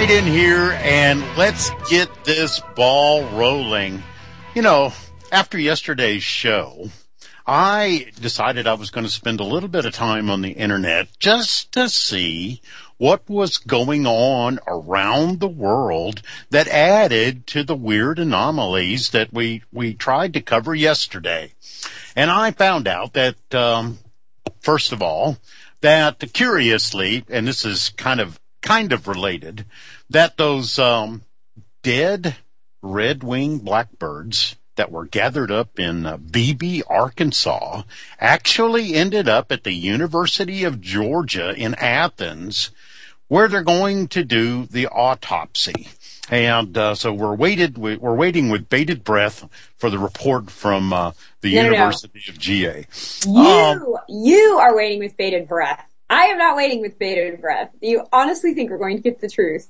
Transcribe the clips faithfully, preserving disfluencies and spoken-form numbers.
right in here and let's get this ball rolling. You know, after yesterday's show, I decided I was going to spend a little bit of time on the internet just to see what was going on around the world that added to the weird anomalies that we, we tried to cover yesterday. And I found out that, um, first of all, that curiously, and this is kind of, kind of related, that those, um, dead red-winged blackbirds that were gathered up in uh, Beebe, Arkansas, actually ended up at the University of Georgia in Athens, where they're going to do the autopsy. And uh, so we're waited. We're waiting with bated breath for the report from uh, the no, University no. of G A. You, um, you are waiting with bated breath. I am not waiting with bated breath. You honestly think we're going to get the truth?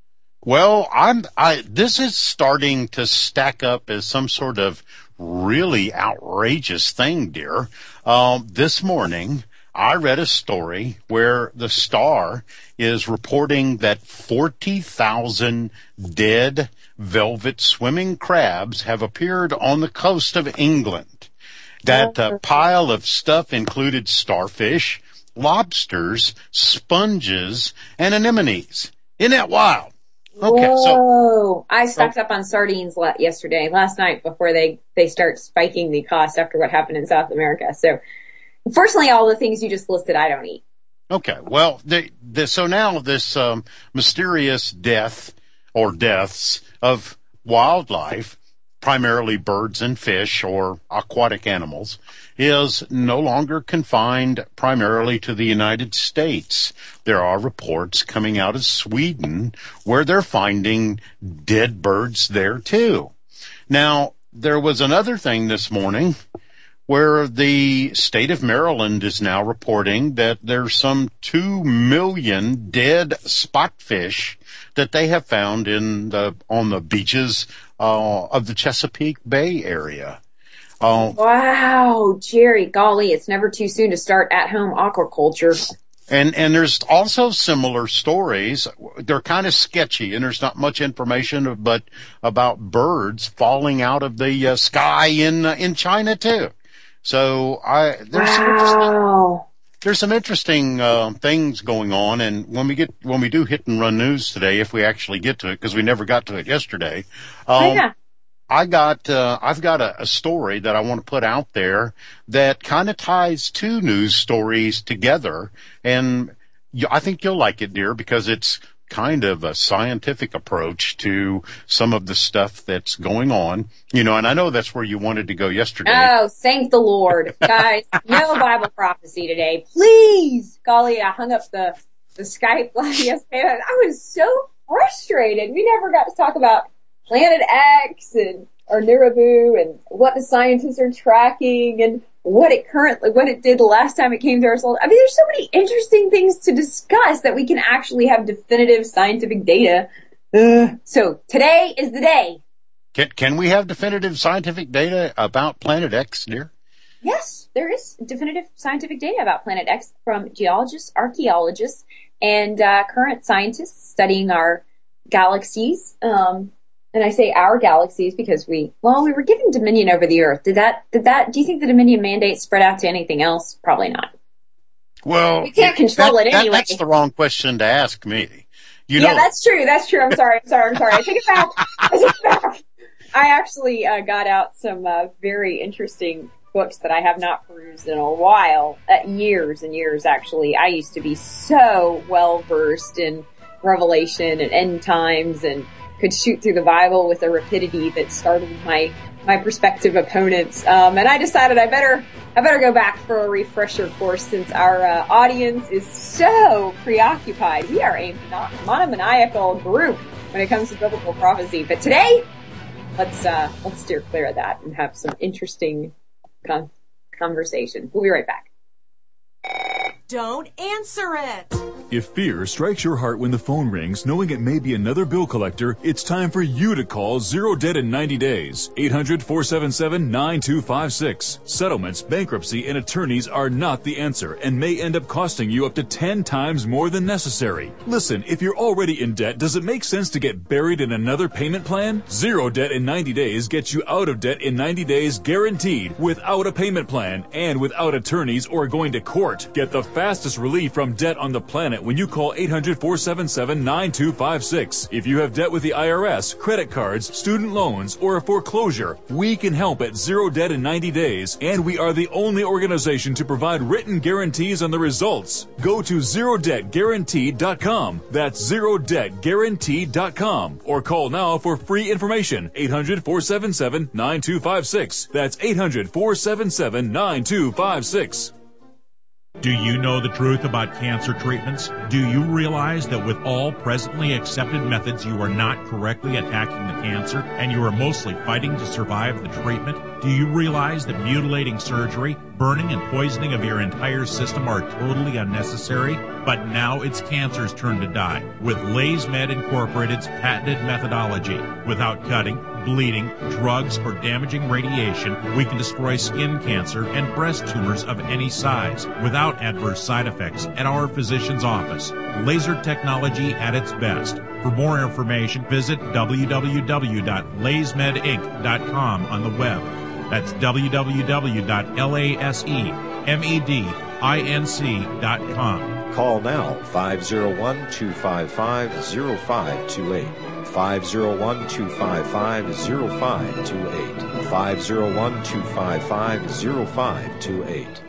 Well, I'm. I this is starting to stack up as some sort of really outrageous thing, dear. Um, this morning, I read a story where the Star is reporting that forty thousand dead velvet swimming crabs have appeared on the coast of England. That uh, pile of stuff included starfish, lobsters, sponges, and anemones. Isn't that wild? Okay, Whoa. so I stocked up on sardines la- yesterday, last night, before they, they start spiking the cost after what happened in South America. So, fortunately, all the things you just listed, I don't eat. Okay, well, the, the, so now this um, mysterious death or deaths of wildlife, primarily birds and fish or aquatic animals, is no longer confined primarily to the United States. There are reports coming out of Sweden where they're finding dead birds there too. Now, there was another thing this morning where the state of Maryland is now reporting that there's some two million dead spotfish that they have found in the, on the beaches uh, of the Chesapeake Bay area. Uh, Wow, Jerry, golly, it's never too soon to start at-home aquaculture. And, and there's also similar stories. They're kind of sketchy and there's not much information, but about birds falling out of the uh, sky in, uh, in China too. So I, there's wow. some interesting, there's some interesting, uh, things going on. And when we get, when we do hit and run news today, if we actually get to it, because we never got to it yesterday, um, oh, yeah. I got, uh, I've got a, a story that I want to put out there that kind of ties two news stories together. And you, I think you'll like it, dear, because it's kind of a scientific approach to some of the stuff that's going on. You know, and I know that's where you wanted to go yesterday. Oh, thank the Lord. Guys, no Bible prophecy today. Please. Golly, I hung up the, the Skype yesterday. I was so frustrated. We never got to talk about Planet X and or Nibiru and what the scientists are tracking and what it currently, what it did the last time it came to our soul. I mean, there's so many interesting things to discuss that we can actually have definitive scientific data. Uh, so today is the day. Can, can we have definitive scientific data about Planet X, dear? Yes, there is definitive scientific data about Planet X from geologists, archaeologists, and uh, current scientists studying our galaxies. Um, And I say our galaxies because we, well, we were given dominion over the Earth. Did that, did that, do you think the dominion mandate spread out to anything else? Probably not. Well, we can't control that, it anyway. That, that's the wrong question to ask me. You yeah, know, that's true. That's true. I'm sorry. I'm sorry. I'm sorry. I take it back. I take it back. I actually uh, got out some uh, very interesting books that I have not perused in a while, uh, years and years actually. I used to be so well versed in Revelation and end times and could shoot through the Bible with a rapidity that startled my my prospective opponents. Um, and I decided I better I better go back for a refresher course since our uh, audience is so preoccupied. We are a monomaniacal group when it comes to biblical prophecy. But today, let's uh, let's steer clear of that and have some interesting con- conversation. We'll be right back. Don't answer it. If fear strikes your heart when the phone rings, knowing it may be another bill collector, it's time for you to call Zero Debt in ninety days. eight hundred, four seven seven, nine two five six. Settlements, bankruptcy, and attorneys are not the answer and may end up costing you up to ten times more than necessary. Listen, if you're already in debt, does it make sense to get buried in another payment plan? Zero Debt in ninety days gets you out of debt in ninety days guaranteed, without a payment plan and without attorneys or going to court. Get the fastest relief from debt on the planet when you call eight hundred, four seven seven, nine two five six. If you have debt with the I R S, credit cards, student loans, or a foreclosure, we can help at Zero Debt in ninety days, and we are the only organization to provide written guarantees on the results. Go to zero debt guaranteed dot com. That's zero debt guaranteed dot com. Or call now for free information. eight hundred, four seven seven, nine two five six. That's eight hundred, four seven seven, nine two five six. Do you know the truth about cancer treatments? Do you realize that with all presently accepted methods, you are not correctly attacking the cancer and you are mostly fighting to survive the treatment? Do you realize that mutilating surgery, burning and poisoning of your entire system are totally unnecessary? But now it's cancer's turn to die with LaysMed Incorporated's patented methodology. Without cutting, bleeding, drugs, or damaging radiation, we can destroy skin cancer and breast tumors of any size without adverse side effects at our physician's office. Laser technology at its best. For more information, visit w w w dot lays med inc dot com on the web. That's w w w dot lays med dot com. Call now, five oh one, two five five, oh five two eight. five oh one, two five five, oh five two eight. five oh one, two five five, oh five two eight.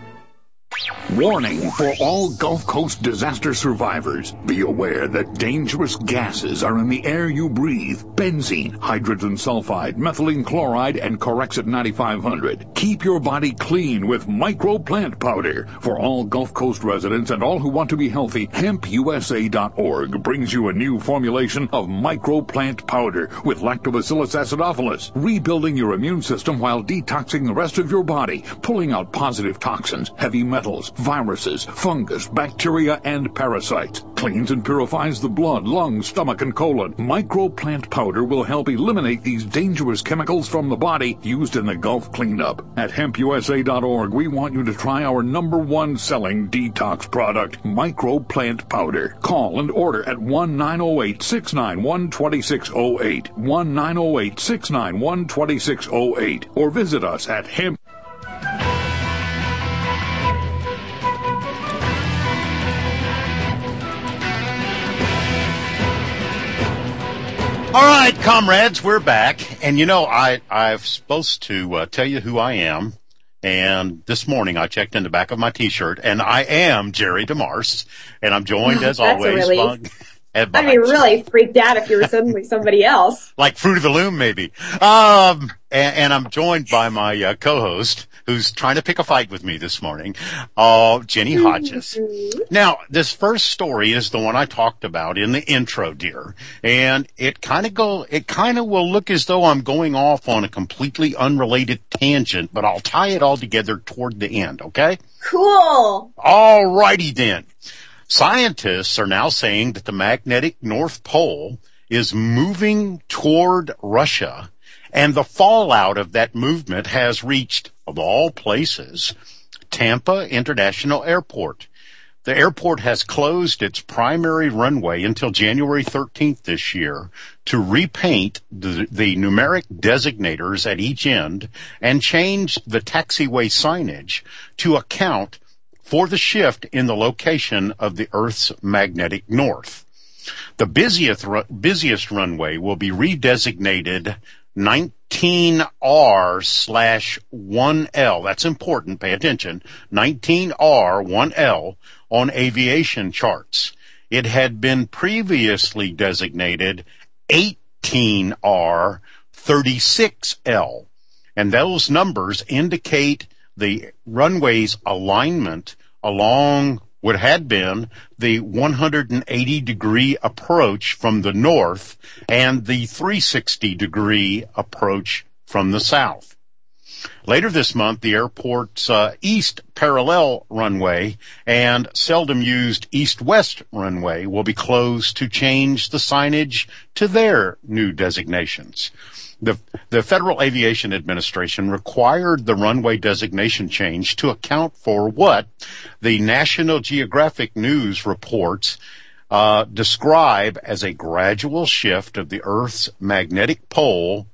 Warning for all Gulf Coast disaster survivors. Be aware that dangerous gases are in the air you breathe. Benzene, hydrogen sulfide, methylene chloride, and Corexit ninety-five hundred. Keep your body clean with Micro Plant Powder. For all Gulf Coast residents and all who want to be healthy, hemp u s a dot org brings you a new formulation of Micro Plant Powder with Lactobacillus acidophilus, rebuilding your immune system while detoxing the rest of your body, pulling out positive toxins, heavy metals, viruses, fungus, bacteria, and parasites. Cleans and purifies the blood, lungs, stomach, and colon. Micro Plant Powder will help eliminate these dangerous chemicals from the body used in the Gulf cleanup. At hemp u s a dot org, we want you to try our number one selling detox product, Micro Plant Powder. Call and order at one nine zero eight, six nine one, two six zero eight, one nine zero eight, six nine one, two six zero eight, or visit us at hemp. All right, comrades, we're back. And you know, I, I'm supposed to uh, tell you who I am. And this morning I checked in the back of my T-shirt, and I am Jerry DeMarce. And I'm joined, as That's always, a relief. by, I'd be really freaked out if you were suddenly somebody else. like Fruit of the Loom, maybe. Um, and, and I'm joined by my uh, co-host, who's trying to pick a fight with me this morning, uh, Jenny Hodges. Now, this first story is the one I talked about in the intro, dear, and it kind of go, it kind of will look as though I'm going off on a completely unrelated tangent, but I'll tie it all together toward the end, okay? Cool. All righty then. Scientists are now saying that the magnetic North Pole is moving toward Russia, and the fallout of that movement has reached, of all places, Tampa International Airport. The airport has closed its primary runway until January thirteenth this year to repaint the, the numeric designators at each end and change the taxiway signage to account for the shift in the location of the Earth's magnetic north. The busiest, busiest runway will be redesignated nineteen R slash one L. That's important. Pay attention. nineteen R one L on aviation charts. It had been previously designated eighteen R thirty-six L. And those numbers indicate the runway's alignment along what had been the one hundred eighty degree approach from the north and the three hundred sixty degree approach from the south. Later this month, the airport's uh, east parallel runway and seldom used east-west runway will be closed to change the signage to their new designations. The, the Federal Aviation Administration required the runway designation change to account for what the National Geographic News reports uh, describe as a gradual shift of the Earth's magnetic pole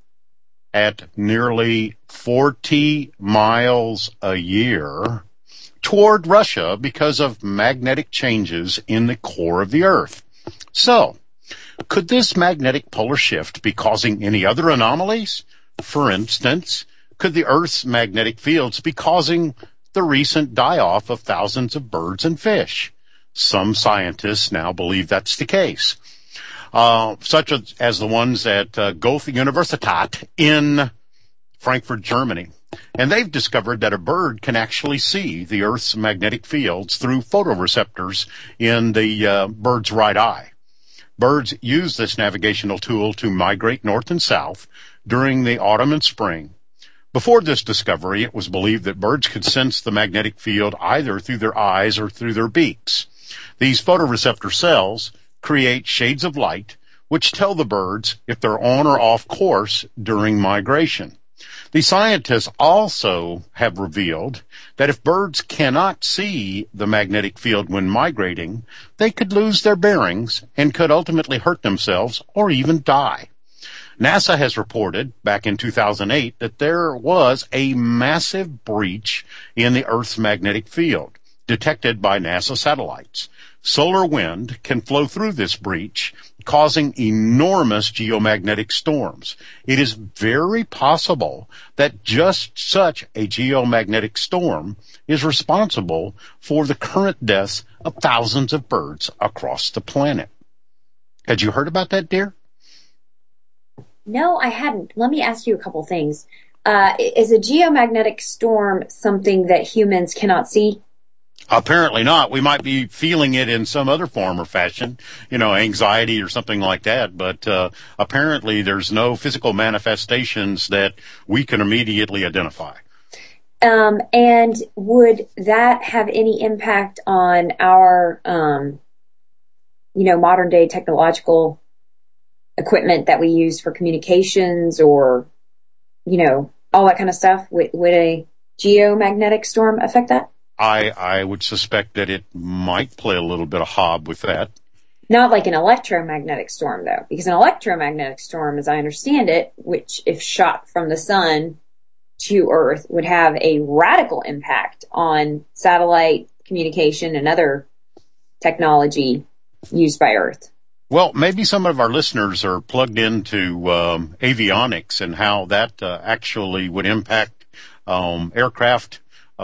at nearly forty miles a year toward Russia because of magnetic changes in the core of the Earth. So, could this magnetic polar shift be causing any other anomalies? For instance, could the Earth's magnetic fields be causing the recent die-off of thousands of birds and fish? Some scientists now believe that's the case, uh, such as, as the ones at uh, Goethe Universität in Frankfurt, Germany. And they've discovered that a bird can actually see the Earth's magnetic fields through photoreceptors in the uh, bird's right eye. Birds use this navigational tool to migrate north and south during the autumn and spring. Before this discovery, it was believed that birds could sense the magnetic field either through their eyes or through their beaks. These photoreceptor cells create shades of light, which tell the birds if they're on or off course during migration. The scientists also have revealed that if birds cannot see the magnetic field when migrating, they could lose their bearings and could ultimately hurt themselves or even die. NASA has reported back in two thousand eight that there was a massive breach in the Earth's magnetic field detected by NASA satellites. Solar wind can flow through this breach, causing enormous geomagnetic storms. It is very possible that just such a geomagnetic storm is responsible for the current deaths of thousands of birds across the planet. Had you heard about that, dear? No, I hadn't. Let me ask you a couple things. Uh, is a geomagnetic storm something that humans cannot see? Apparently not. We might be feeling it in some other form or fashion, you know, anxiety or something like that. But uh, apparently there's no physical manifestations that we can immediately identify. Um, and would that have any impact on our, um, you know, modern day technological equipment that we use for communications or, you know, all that kind of stuff? Would, would a geomagnetic storm affect that? I, I would suspect that it might play a little bit of hob with that. Not like an electromagnetic storm, though, because an electromagnetic storm, as I understand it, which if shot from the sun to Earth, would have a radical impact on satellite communication and other technology used by Earth. Well, maybe some of our listeners are plugged into um, avionics and how that uh, actually would impact um, aircraft uh,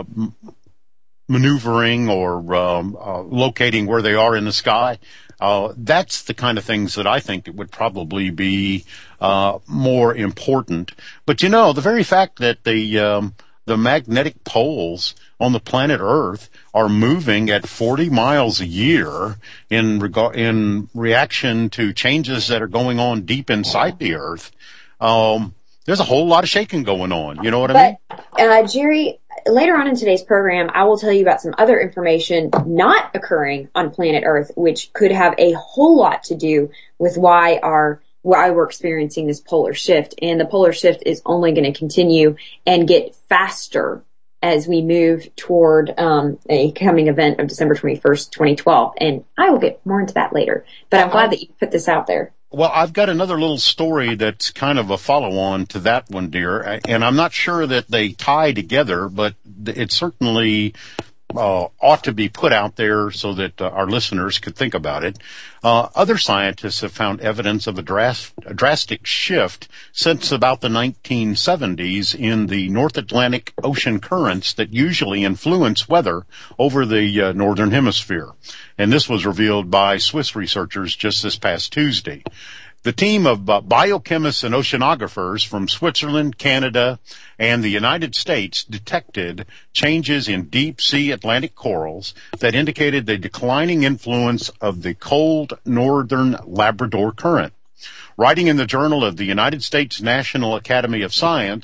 maneuvering or um, uh, locating where they are in the sky. Uh, that's the kind of things that I think it would probably be uh, more important. But you know, the very fact that the um, the magnetic poles on the planet Earth are moving at forty miles a year in regard in reaction to changes that are going on deep inside the Earth. Um, there's a whole lot of shaking going on. You know what I but, mean? Uh, Jerry, later on in today's program, I will tell you about some other information not occurring on planet Earth, which could have a whole lot to do with why our why we're experiencing this polar shift. And the polar shift is only going to continue and get faster as we move toward um, a coming event of December twenty-first, twenty twelve. And I will get more into that later. But I'm glad that you put this out there. Well, I've got another little story that's kind of a follow-on to that one, dear. And I'm not sure that they tie together, but it certainly uh, ought to be put out there so that uh, our listeners could think about it. Uh, other scientists have found evidence of a, dras- a drastic shift since about the nineteen seventies in the North Atlantic Ocean currents that usually influence weather over the uh, Northern Hemisphere. And this was revealed by Swiss researchers just this past Tuesday. The team of uh, biochemists and oceanographers from Switzerland, Canada, and the United States detected changes in deep-sea Atlantic corals that indicated the declining influence of the cold northern Labrador current. Writing in the Journal of the United States National Academy of Science,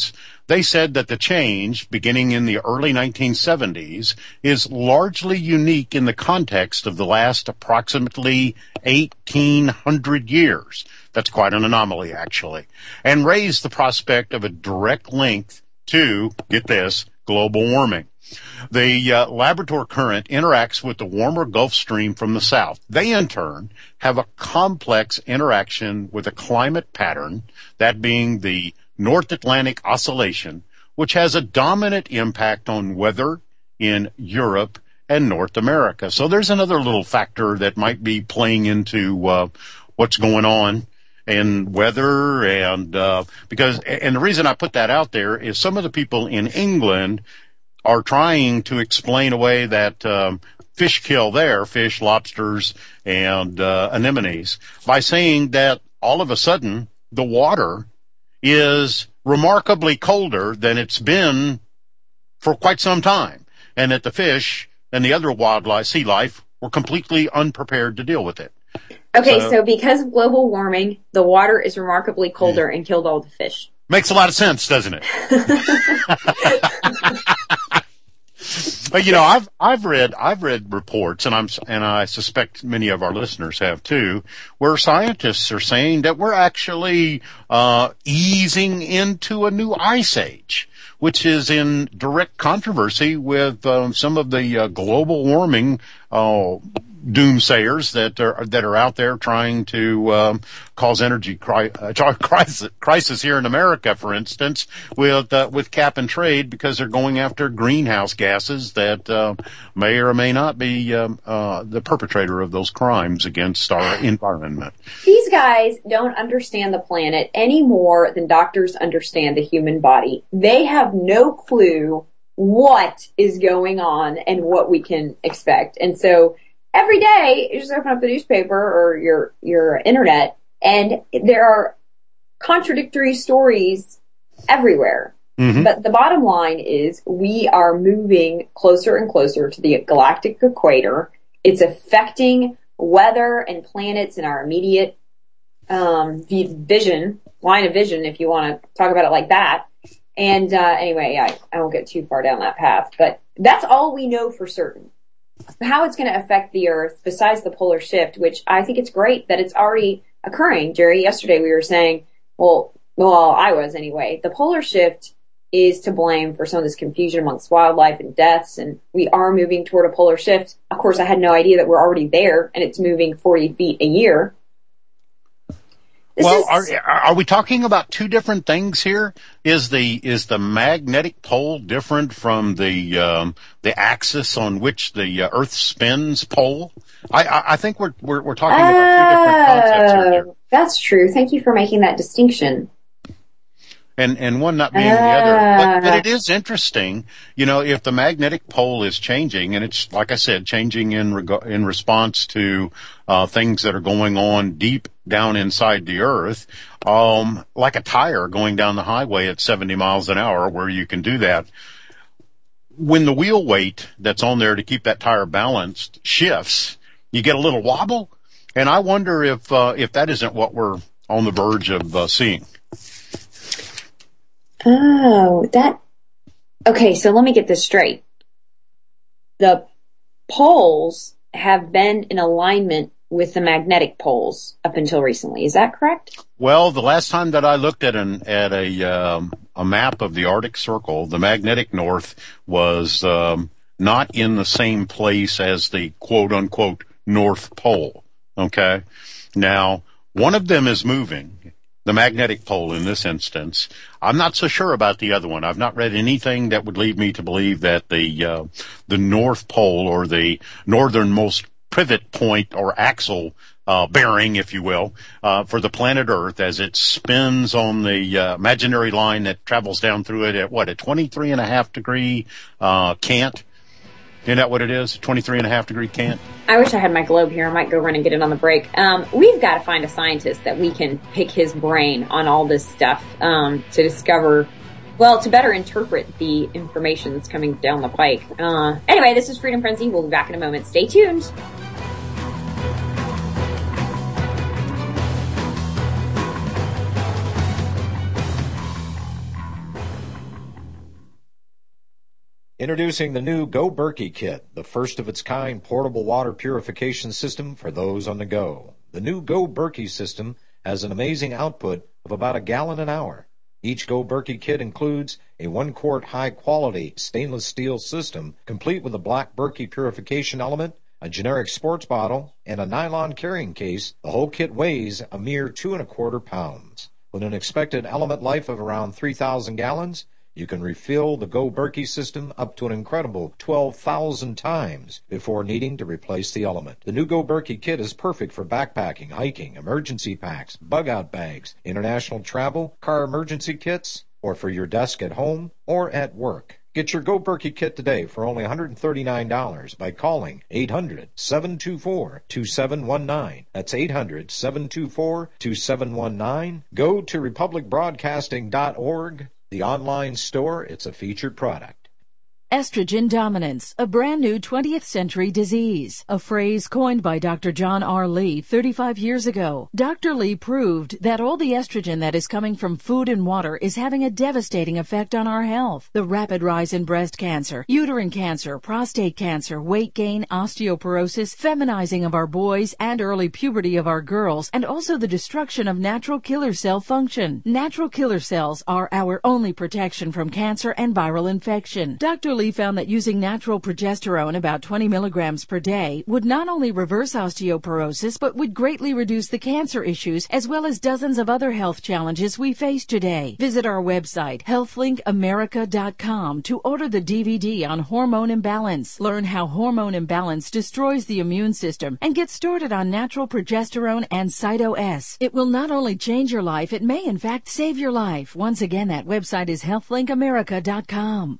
They said that the change, beginning in the early nineteen seventies, is largely unique in the context of the last approximately eighteen hundred years. That's quite an anomaly, actually, and raised the prospect of a direct link to, get this, global warming. The uh, Labrador Current interacts with the warmer Gulf Stream from the south. They, in turn, have a complex interaction with a climate pattern, that being the North Atlantic Oscillation, which has a dominant impact on weather in Europe and North America. So there's another little factor that might be playing into uh, what's going on in weather, and uh, because, and the reason I put that out there is some of the people in England are trying to explain away that um, fish kill there, fish, lobsters, and uh, anemones, by saying that all of a sudden the water is remarkably colder than it's been for quite some time, and that the fish and the other wildlife, sea life, were completely unprepared to deal with it. Okay, so, so because of global warming, the water is remarkably colder and killed all the fish. Makes a lot of sense, doesn't it? But you know, I've I've read I've read reports, and I'm and I suspect many of our listeners have too, where scientists are saying that we're actually uh easing into a new ice age, which is in direct controversy with um, some of the uh, global warming uh, doomsayers that are that are out there trying to um, cause energy cri- uh, crisis, crisis here in America, for instance, with uh, with cap and trade, because they're going after greenhouse gases that uh, may or may not be um, uh, the perpetrator of those crimes against our environment. These guys don't understand the planet any more than doctors understand the human body. They have no clue what is going on and what we can expect. And so every day, you just open up the newspaper or your, your internet, and there are contradictory stories everywhere. Mm-hmm. But the bottom line is we are moving closer and closer to the galactic equator. It's affecting weather and planets in our immediate um vision, line of vision, if you want to talk about it like that. And uh anyway, I, I won't get too far down that path, but that's all we know for certain. How it's going to affect the Earth, besides the polar shift, which I think it's great that it's already occurring. Jerry, yesterday we were saying, well, well, I was anyway, the polar shift is to blame for some of this confusion amongst wildlife and deaths, and we are moving toward a polar shift. Of course, I had no idea that we're already there, and it's moving forty feet a year. This well, is... are, are we talking about two different things here? Is the is the magnetic pole different from the um, the axis on which the uh, Earth spins pole? I, I, I think we're we're, we're talking about two different concepts here. There. That's true. Thank you for making that distinction. And, and one not being uh, the other. But, but it is interesting, you know, if the magnetic pole is changing, and it's, like I said, changing in reg- in response to, uh, things that are going on deep down inside the Earth, um, like a tire going down the highway at seventy miles an hour, where you can do that. When the wheel weight that's on there to keep that tire balanced shifts, you get a little wobble. And I wonder if, uh, if that isn't what we're on the verge of, uh, seeing. Oh, that, okay, so let me get this straight. The poles have been in alignment with the magnetic poles up until recently. Is that correct? Well, the last time that I looked at an, at a, um, a map of the Arctic Circle, the magnetic north was, um, not in the same place as the quote unquote North Pole. Okay. Now, one of them is moving. The magnetic pole in this instance. I'm not so sure about the other one. I've not read anything that would lead me to believe that the uh, the North Pole, or the northernmost pivot point or axle uh, bearing, if you will, uh, for the planet Earth as it spins on the uh, imaginary line that travels down through it at what, a twenty-three and a half degree uh, cant. Isn't that what it is? twenty-three and a half degree cant? I wish I had my globe here. I might go run and get it on the break. Um, we've got to find a scientist that we can pick his brain on all this stuff, um, to discover, well, to better interpret the information that's coming down the pike. Uh, anyway, this is Freedom Frenzy. We'll be back in a moment. Stay tuned. Introducing the new Go Berkey Kit, the first of its kind portable water purification system for those on the go. The new Go Berkey system has an amazing output of about a gallon an hour. Each Go Berkey kit includes a one-quart high-quality stainless steel system, complete with a black Berkey purification element, a generic sports bottle, and a nylon carrying case. The whole kit weighs a mere two and a quarter pounds. With an expected element life of around three thousand gallons, you can refill the Go Berkey system up to an incredible twelve thousand times before needing to replace the element. The new Go Berkey kit is perfect for backpacking, hiking, emergency packs, bug-out bags, international travel, car emergency kits, or for your desk at home or at work. Get your Go Berkey kit today for only one hundred thirty-nine dollars by calling eight hundred, seven two four, two seven one nine. That's eight hundred, seven two four, two seven one nine. Go to republic broadcasting dot org. The online store, it's a featured product. Estrogen dominance, a brand new twentieth century disease, a phrase coined by Doctor John R. Lee thirty-five years ago. Doctor Lee proved that all the estrogen that is coming from food and water is having a devastating effect on our health. The rapid rise in breast cancer, uterine cancer, prostate cancer, weight gain, osteoporosis, feminizing of our boys, and early puberty of our girls, and also the destruction of natural killer cell function. Natural killer cells are our only protection from cancer and viral infection. Doctor Lee found that using natural progesterone, about twenty milligrams per day, would not only reverse osteoporosis, but would greatly reduce the cancer issues as well as dozens of other health challenges we face today. Visit our website, health link america dot com, to order the D V D on hormone imbalance. Learn how hormone imbalance destroys the immune system and get started on natural progesterone and Cyto-S. It will not only change your life, it may in fact save your life. Once again, that website is health link america dot com.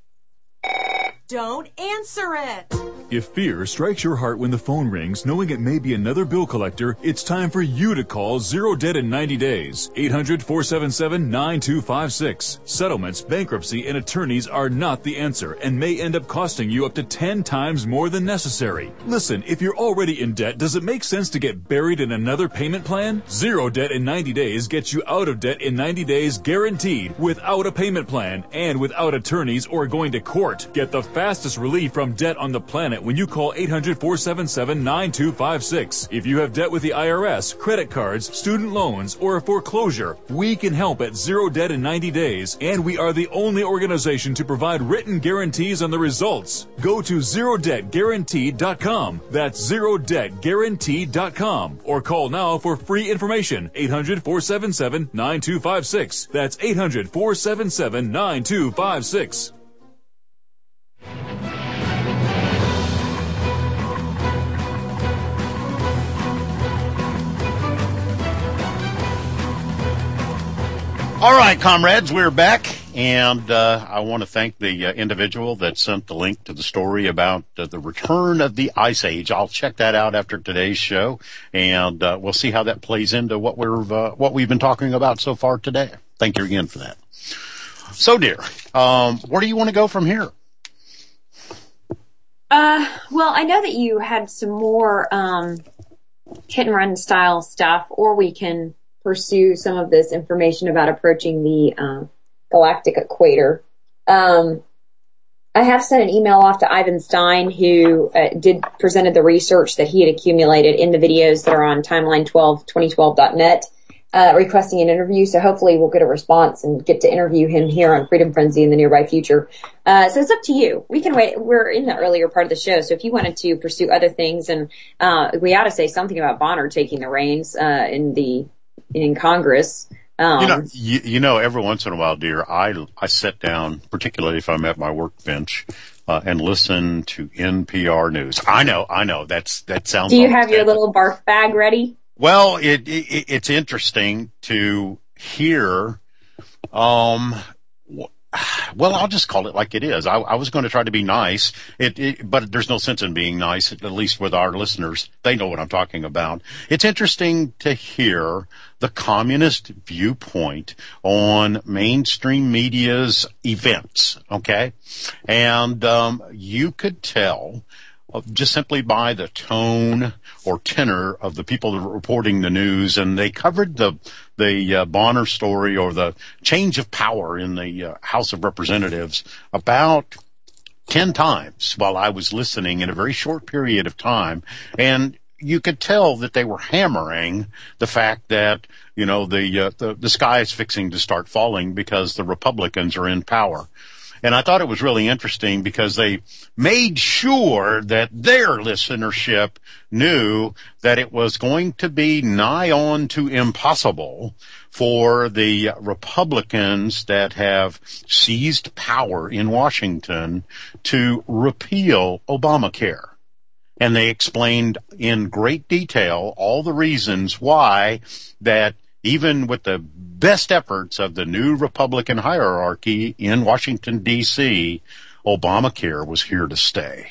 Don't answer it. If fear strikes your heart when the phone rings, knowing it may be another bill collector, it's time for you to call Zero Debt in ninety days. eight hundred, four seven seven, nine two five six. Settlements, bankruptcy, and attorneys are not the answer and may end up costing you up to ten times more than necessary. Listen, if you're already in debt, does it make sense to get buried in another payment plan? Zero Debt in ninety days gets you out of debt in ninety days guaranteed, without a payment plan and without attorneys or going to court. Get the fastest relief from debt on the planet when you call eight hundred, four seven seven, nine two five six. If you have debt with the I R S, credit cards, student loans, or a foreclosure, we can help at Zero Debt in ninety days, and we are the only organization to provide written guarantees on the results. Go to zero debt guaranteed dot com. That's zero debt guaranteed dot com. Or call now for free information. eight hundred, four seven seven, nine two five six. That's eight hundred, four seven seven, nine two five six. All right, comrades, we're back, and uh, I want to thank the uh, individual that sent the link to the story about uh, the return of the Ice Age. I'll check that out after today's show, and uh, we'll see how that plays into what we're uh, what we've been talking about so far today. Thank you again for that. So, dear, um, where do you want to go from here? Uh, well, I know that you had some more um, hit and run style stuff, or we can pursue some of this information about approaching the uh, galactic equator. Um, I have sent an email off to Ivan Stein, who uh, did presented the research that he had accumulated in the videos that are on timeline twelve twenty twelve dot net, uh, requesting an interview. So hopefully we'll get a response and get to interview him here on Freedom Frenzy in the nearby future. Uh, so it's up to you. We can wait. We're in the earlier part of the show. So if you wanted to pursue other things, and uh, we ought to say something about Bonner taking the reins uh, in the in Congress. Um, you know, you, you know, every once in a while, dear, I, I sit down, particularly if I'm at my workbench, uh, and listen to N P R News. I know, I know, that's, that sounds. Do you have your little barf bag ready? Well, it, it it's interesting to hear, um, well, I'll just call it like it is. I, I was going to try to be nice, it, it, but there's no sense in being nice, at least with our listeners. They know what I'm talking about. It's interesting to hear the communist viewpoint on mainstream media's events, okay? And um, you could tell just simply by the tone or tenor of the people that were reporting the news, and they covered the the uh, Bonner story or the change of power in the uh, House of Representatives about ten times while I was listening in a very short period of time. And you could tell that they were hammering the fact that, you know, the, uh, the, the sky is fixing to start falling because the Republicans are in power. And I thought it was really interesting because they made sure that their listenership knew that it was going to be nigh on to impossible for the Republicans that have seized power in Washington to repeal Obamacare. And they explained in great detail all the reasons why that even with the best efforts of the new Republican hierarchy in Washington, D C, Obamacare was here to stay.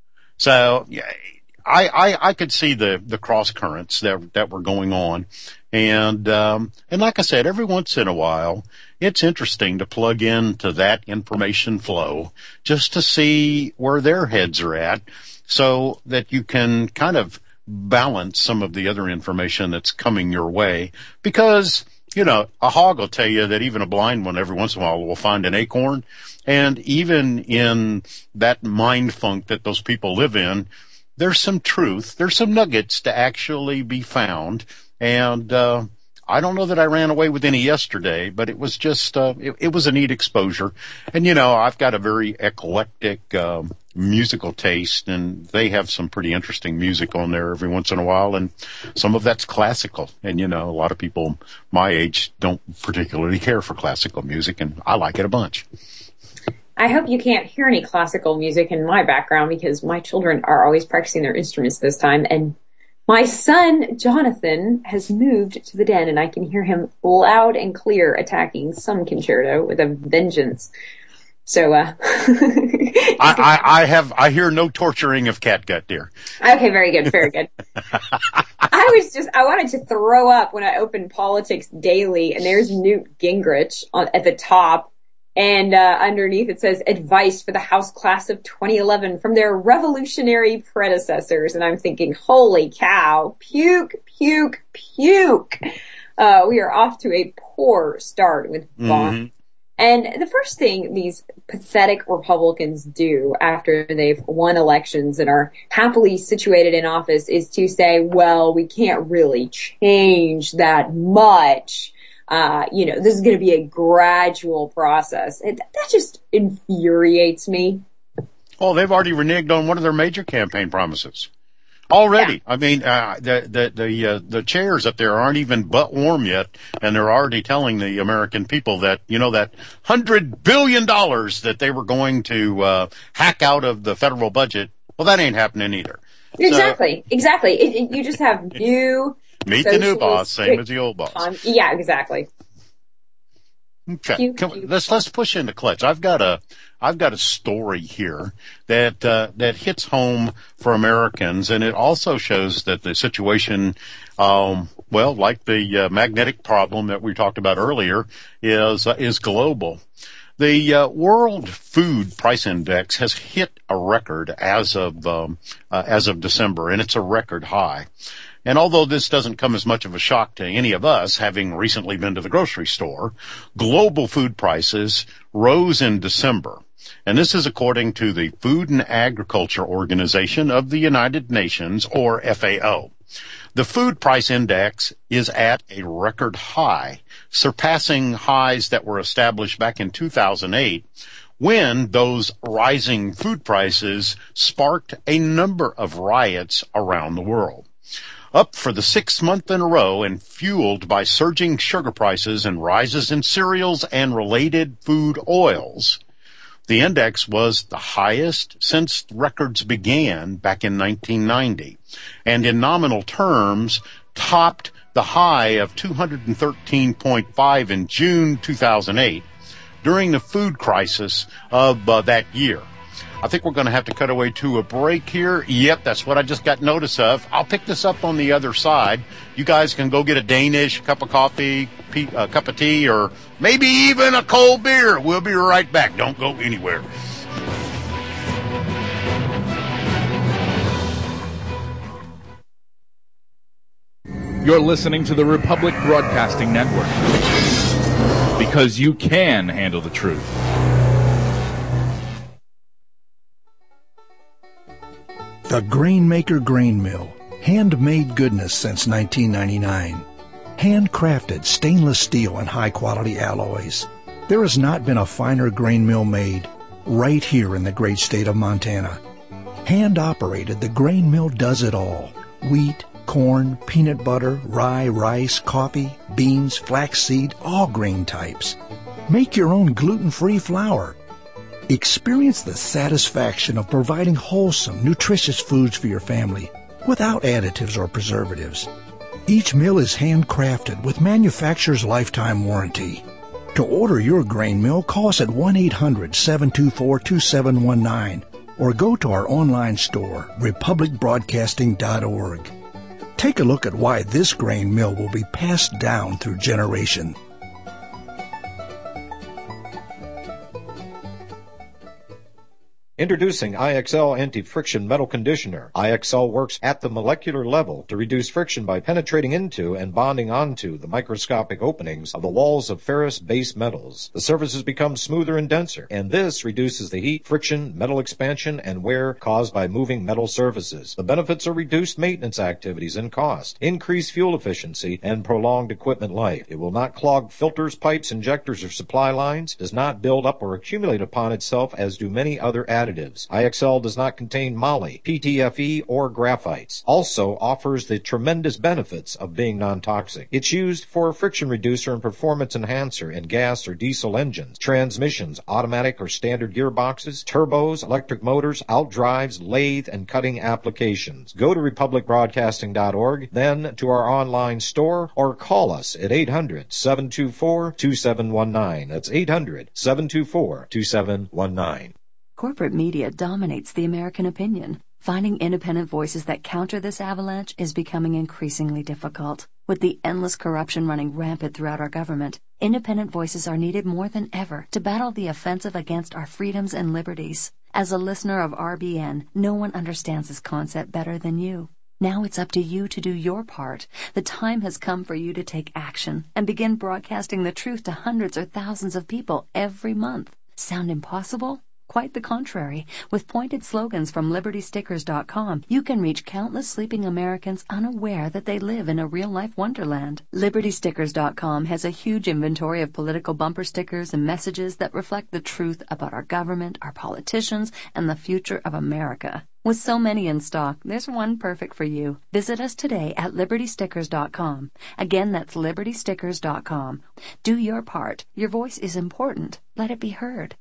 So yeah, I, I, I could see the, the cross currents that, that were going on. And, um, and like I said, every once in a while, it's interesting to plug into that information flow just to see where their heads are at so that you can kind of balance some of the other information that's coming your way. Because, you know, a hog will tell you that even a blind one every once in a while will find an acorn. And even in that mind funk that those people live in, there's some truth. There's some nuggets to actually be found. And, uh, I don't know that I ran away with any yesterday, but it was just, uh, it, it was a neat exposure. And, you know, I've got a very eclectic, um, musical taste, and they have some pretty interesting music on there every once in a while, and some of that's classical. And, you know, a lot of people my age don't particularly care for classical music, and I like it a bunch. I hope you can't hear any classical music in my background because my children are always practicing their instruments this time, and my son, Jonathan, has moved to the den, and I can hear him loud and clear attacking some concerto with a vengeance. So, uh, I, I, I have, I hear no torturing of catgut, dear. Okay, very good, very good. I was just, I wanted to throw up when I opened Politics Daily, and there's Newt Gingrich on, at the top, and uh, underneath it says, advice for the House class of twenty eleven from their revolutionary predecessors. And I'm thinking, holy cow, puke, puke, puke. Uh, we are off to a poor start with Bond. Mm-hmm. And the first thing these pathetic Republicans do after they've won elections and are happily situated in office is to say, well, we can't really change that much. Uh, you know, this is going to be a gradual process. And that just infuriates me. Oh, they've already reneged on one of their major campaign promises. Already. Yeah. I mean, uh, the, the, the, uh, the chairs up there aren't even butt warm yet, and they're already telling the American people that, you know, that hundred billion dollars that they were going to, uh, hack out of the federal budget. Well, that ain't happening either. Exactly. So, exactly. It, it, you just have new. Meet the new boss, same as the old boss. Um, yeah, exactly. Okay. Pew, Can we, let's, let's push into clutch. I've got a, I've got a story here that, uh, that hits home for Americans, and it also shows that the situation, um, well, like the uh, magnetic problem that we talked about earlier is, uh, is global. The uh, World Food Price Index has hit a record as of, um, uh, as of December, and it's a record high. And although this doesn't come as much of a shock to any of us, having recently been to the grocery store, global food prices rose in December. And this is according to the Food and Agriculture Organization of the United Nations, or F A O. The food price index is at a record high, surpassing highs that were established back in two thousand eight, when those rising food prices sparked a number of riots around the world. Up for the sixth month in a row and fueled by surging sugar prices and rises in cereals and related food oils, the index was the highest since records began back in nineteen ninety, and in nominal terms topped the high of two hundred thirteen point five in June two thousand eight during the food crisis of uh, that year. I think we're going to have to cut away to a break here. Yep, that's what I just got notice of. I'll pick this up on the other side. You guys can go get a Danish, cup of coffee, a cup of tea, or maybe even a cold beer. We'll be right back. Don't go anywhere. You're listening to the Republic Broadcasting Network, because you can handle the truth. The Grainmaker Grain Mill. Handmade goodness since nineteen ninety-nine. Handcrafted stainless steel and high-quality alloys. There has not been a finer grain mill made right here in the great state of Montana. Hand-operated, the grain mill does it all. Wheat, corn, peanut butter, rye, rice, coffee, beans, flaxseed, all grain types. Make your own gluten-free flour. Experience the satisfaction of providing wholesome, nutritious foods for your family without additives or preservatives. Each mill is handcrafted with manufacturer's lifetime warranty. To order your grain mill, call us at one eight hundred, seven two four, two seven one nine or go to our online store, republic broadcasting dot org. Take a look at why this grain mill will be passed down through generation. Introducing I X L Anti-Friction Metal Conditioner. I X L works at the molecular level to reduce friction by penetrating into and bonding onto the microscopic openings of the walls of ferrous base metals. The surfaces become smoother and denser, and this reduces the heat, friction, metal expansion, and wear caused by moving metal surfaces. The benefits are reduced maintenance activities and cost, increased fuel efficiency, and prolonged equipment life. It will not clog filters, pipes, injectors, or supply lines, does not build up or accumulate upon itself as do many other additives. I X L does not contain moly, P T F E, or graphites. Also offers the tremendous benefits of being non-toxic. It's used for a friction reducer and performance enhancer in gas or diesel engines, transmissions, automatic or standard gearboxes, turbos, electric motors, outdrives, lathe, and cutting applications. Go to republic broadcasting dot org, then to our online store, or call us at eight hundred, seven two four, two seven one nine. That's eight hundred, seven two four, two seven one nine. Corporate media dominates the American opinion. Finding independent voices that counter this avalanche is becoming increasingly difficult. With the endless corruption running rampant throughout our government, independent voices are needed more than ever to battle the offensive against our freedoms and liberties. As a listener of R B N, no one understands this concept better than you. Now it's up to you to do your part. The time has come for you to take action and begin broadcasting the truth to hundreds or thousands of people every month. Sound impossible? Quite the contrary. With pointed slogans from liberty stickers dot com, you can reach countless sleeping Americans unaware that they live in a real-life wonderland. liberty stickers dot com has a huge inventory of political bumper stickers and messages that reflect the truth about our government, our politicians, and the future of America. With so many in stock, there's one perfect for you. Visit us today at liberty stickers dot com. Again, that's liberty stickers dot com. Do your part. Your voice is important. Let it be heard.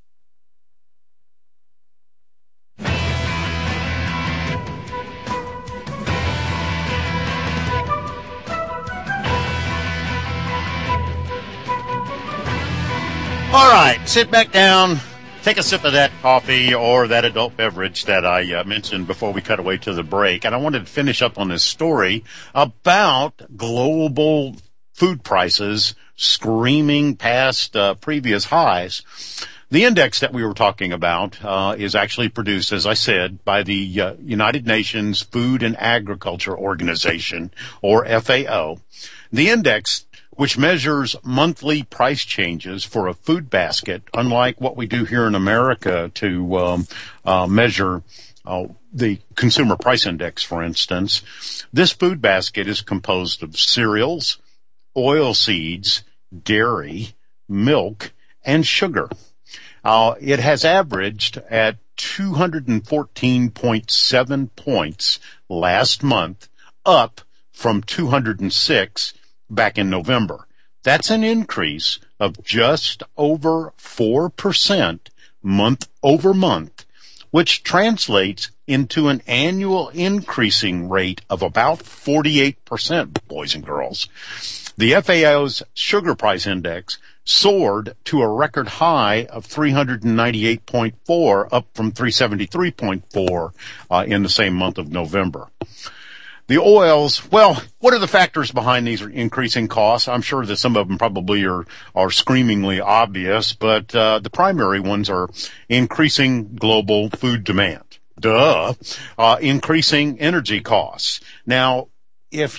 All right, sit back down, take a sip of that coffee or that adult beverage that I uh, mentioned before we cut away to the break. And I wanted to finish up on this story about global food prices screaming past uh, previous highs. The index that we were talking about uh, is actually produced, as I said, by the uh, United Nations Food and Agriculture Organization, or F A O. The index, which measures monthly price changes for a food basket, unlike what we do here in America to um, uh, measure uh, the consumer price index, for instance. This food basket is composed of cereals, oil seeds, dairy, milk, and sugar. Uh, it has averaged at two hundred fourteen point seven points last month, up from two hundred six back in November. That's an increase of just over four percent month over month, which translates into an annual increasing rate of about forty-eight percent, boys and girls. The F A O's sugar price index soared to a record high of three hundred ninety-eight point four, up from three hundred seventy-three point four uh, in the same month of November. The oils, well, what are the factors behind these increasing costs? I'm sure that some of them probably are, are screamingly obvious, but uh, the primary ones are increasing global food demand. Duh. Uh, increasing energy costs. Now, if you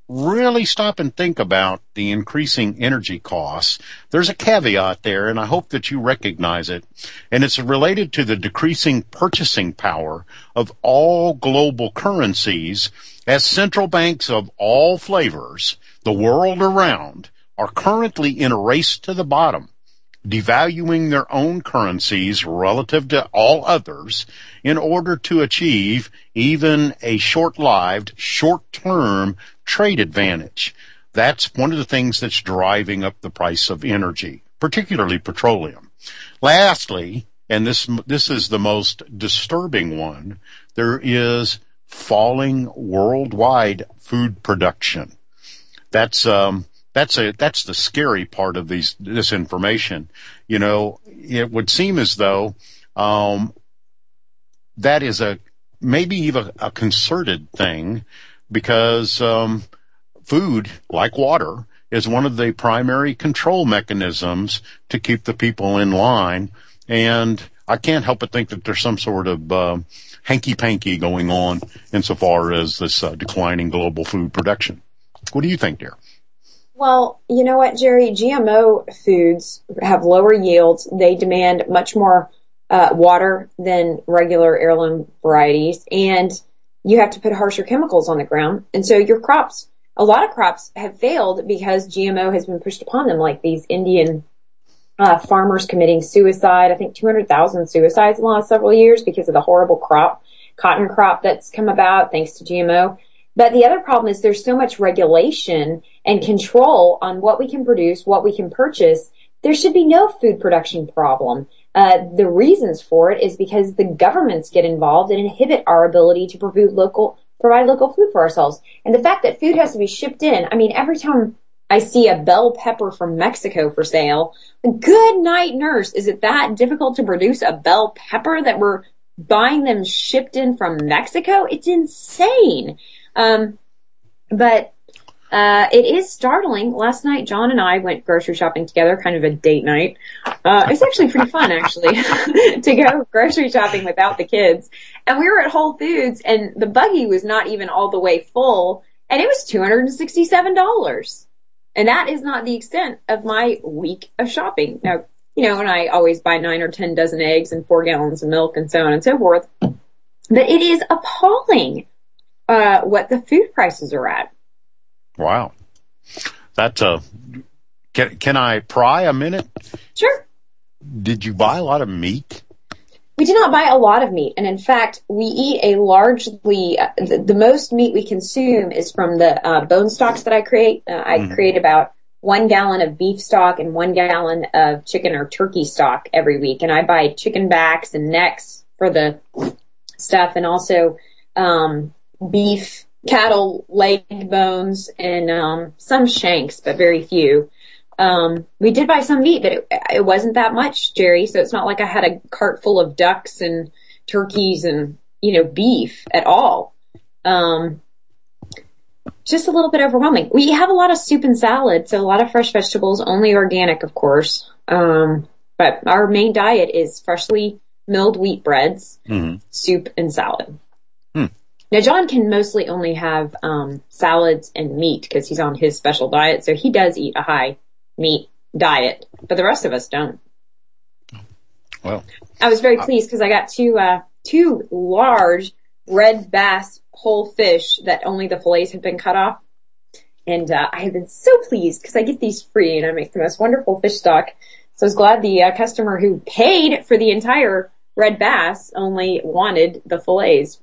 really stop and think about the increasing energy costs, there's a caveat there, and I hope that you recognize it. And it's related to the decreasing purchasing power of all global currencies as central banks of all flavors, the world around, are currently in a race to the bottom, devaluing their own currencies relative to all others in order to achieve even a short-lived, short-term trade advantage. That's one of the things that's driving up the price of energy, particularly petroleum. Lastly, and this this is the most disturbing one, there is falling worldwide food production. That's um That's a, that's the scary part of these, this information. You know, it would seem as though, um, that is a, maybe even a concerted thing because, um, food, like water, is one of the primary control mechanisms to keep the people in line. And I can't help but think that there's some sort of, uh, hanky-panky going on insofar as this uh, declining global food production. What do you think, dear? Well, you know what, Jerry? G M O foods have lower yields. They demand much more uh, water than regular heirloom varieties, and you have to put harsher chemicals on the ground. And so your crops, a lot of crops have failed because G M O has been pushed upon them, like these Indian uh, farmers committing suicide. I think two hundred thousand suicides in the last several years because of the horrible crop, cotton crop that's come about thanks to G M O. But the other problem is there's so much regulation and control on what we can produce, what we can purchase. There should be no food production problem. Uh, the reasons for it is because the governments get involved and inhibit our ability to provide local, provide local food for ourselves. And the fact that food has to be shipped in, I mean, every time I see a bell pepper from Mexico for sale, good night, nurse. Is it that difficult to produce a bell pepper that we're buying them shipped in from Mexico? It's insane. Um, but, uh, it is startling. Last night, John and I went grocery shopping together, kind of a date night. Uh, it's actually pretty fun, actually, to go grocery shopping without the kids. And we were at Whole Foods, and the buggy was not even all the way full, and it was two hundred sixty-seven dollars. And that is not the extent of my week of shopping. Now, you know, and I always buy nine or ten dozen eggs and four gallons of milk and so on and so forth. But it is appalling. Uh, what the food prices are at. Wow. That's uh can, can I pry a minute? Sure. Did you buy a lot of meat? We do not buy a lot of meat. And in fact, we eat a largely, uh, the, the most meat we consume is from the uh, bone stocks that I create. Uh, I mm-hmm. create about one gallon of beef stock and one gallon of chicken or turkey stock every week. And I buy chicken backs and necks for the stuff, and also, um, beef, cattle, leg bones, and um some shanks, but very few. Um we did buy some meat, but it, it wasn't that much, Jerry, so it's not like I had a cart full of ducks and turkeys and, you know, beef at all. Um just a little bit overwhelming. We have a lot of soup and salad, so a lot of fresh vegetables, only organic, of course. Um but our main diet is freshly milled wheat breads, mm-hmm. soup, and salad. Now, John can mostly only have um salads and meat because he's on his special diet, so he does eat a high meat diet, but the rest of us don't. Well, I was very pleased because I got two uh two large red bass whole fish that only the fillets had been cut off, and uh, I have been so pleased because I get these free and I make the most wonderful fish stock. So I was glad the uh, customer who paid for the entire red bass only wanted the fillets.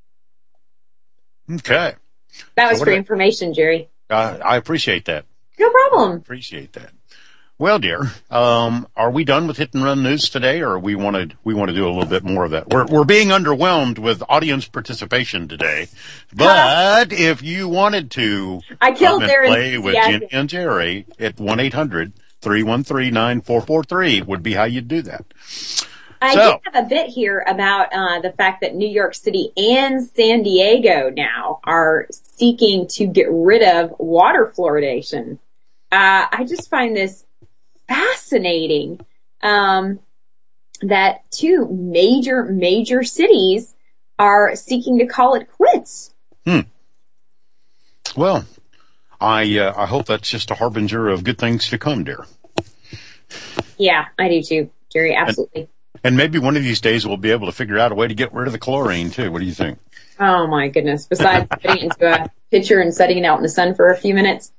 Okay. That was so free I, information, Jerry. Uh, I appreciate that. No problem. I appreciate that. Well, dear, um, are we done with hit and run news today, or we want to we want to do a little bit more of that? We're we're being underwhelmed with audience participation today, but uh, if you wanted to, I killed their play with Jenny and Jerry at one eight hundred three one three nine four four three would be how you'd do that. I so, did have a bit here about uh the fact that New York City and San Diego now are seeking to get rid of water fluoridation. Uh I just find this fascinating, um that two major, major cities are seeking to call it quits. Hmm. Well, I uh, I hope that's just a harbinger of good things to come, dear. Yeah, I do too, Jerry. Absolutely. And, and maybe one of these days we'll be able to figure out a way to get rid of the chlorine too. What do you think? Oh my goodness. Besides putting it into a pitcher and setting it out in the sun for a few minutes.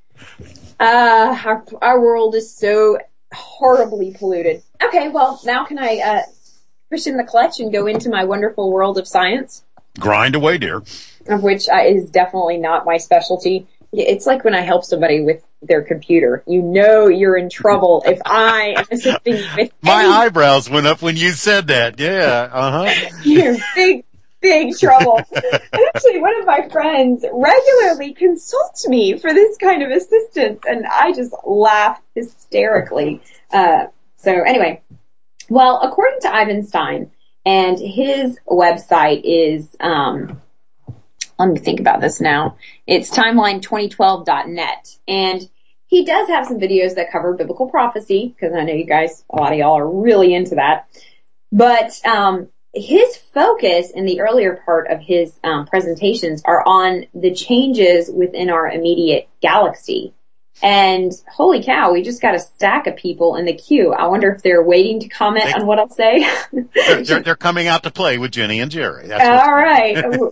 Uh, our, our world is so horribly polluted. Okay, well, now can I, uh, push in the clutch and go into my wonderful world of science? Grind away, dear. Of which uh, is definitely not my specialty. It's like when I help somebody with their computer. You know you're in trouble if I am assisting you with My any- eyebrows went up when you said that. Yeah, uh-huh. You're in big, big trouble. Actually, one of my friends regularly consults me for this kind of assistance, and I just laugh hysterically. Uh, so anyway, well, according to Ivan Stein, and his website is, um, let me think about this now. It's timeline twenty twelve dot net. And he does have some videos that cover biblical prophecy, because I know you guys, a lot of y'all are really into that. But, um, his focus in the earlier part of his um, presentations are on the changes within our immediate galaxy. And holy cow, we just got a stack of people in the queue. I wonder if they're waiting to comment they, on what I'll say. they're, they're, they're coming out to play with Jenny and Jerry. That's all right. oh,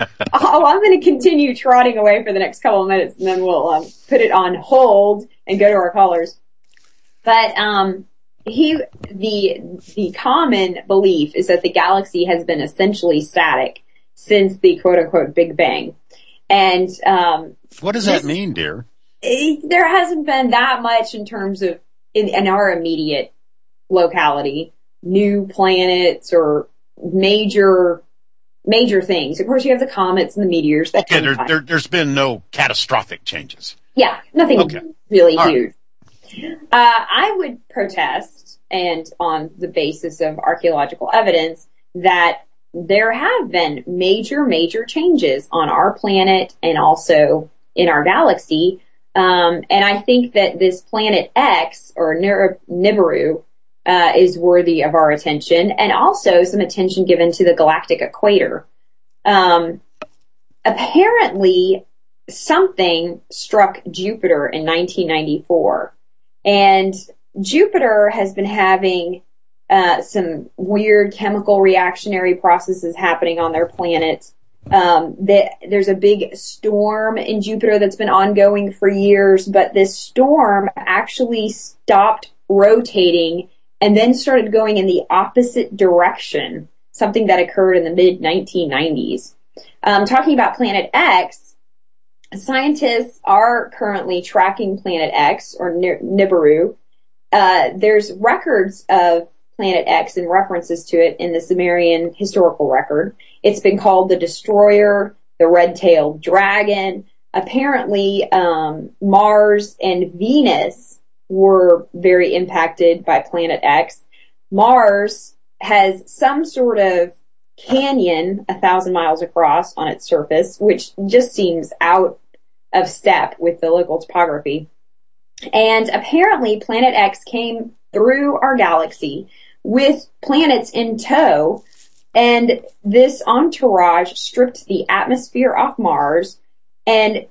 I'm going to continue trotting away for the next couple of minutes, and then we'll um, put it on hold and go to our callers. But um, he, the the common belief is that the galaxy has been essentially static since the quote unquote Big Bang. And um, what does that mean, dear? It, there hasn't been that much in terms of in, in our immediate locality, new planets or major major things. Of course, you have the comets and the meteors. That okay, there, there, there's been no catastrophic changes. Yeah, nothing okay. really All huge. Right. Uh, I would protest, and on the basis of archaeological evidence, that there have been major, major changes on our planet and also in our galaxy. Um, and I think that this planet X, or Nibiru, uh, is worthy of our attention, and also some attention given to the galactic equator. Um, apparently something struck Jupiter in nineteen ninety-four, and Jupiter has been having, uh, some weird chemical reactionary processes happening on their planet. Um, that there's a big storm in Jupiter that's been ongoing for years, but this storm actually stopped rotating and then started going in the opposite direction, something that occurred in the mid nineteen nineties. Um, talking about Planet X, scientists are currently tracking Planet X, or Nibiru. Uh, there's records of Planet X and references to it in the Sumerian historical record. It's been called the Destroyer, the Red-Tailed Dragon. Apparently, um, Mars and Venus were very impacted by Planet X. Mars has some sort of canyon a thousand miles across on its surface, which just seems out of step with the local topography. And apparently, Planet X came through our galaxy with planets in tow, and this entourage stripped the atmosphere off Mars and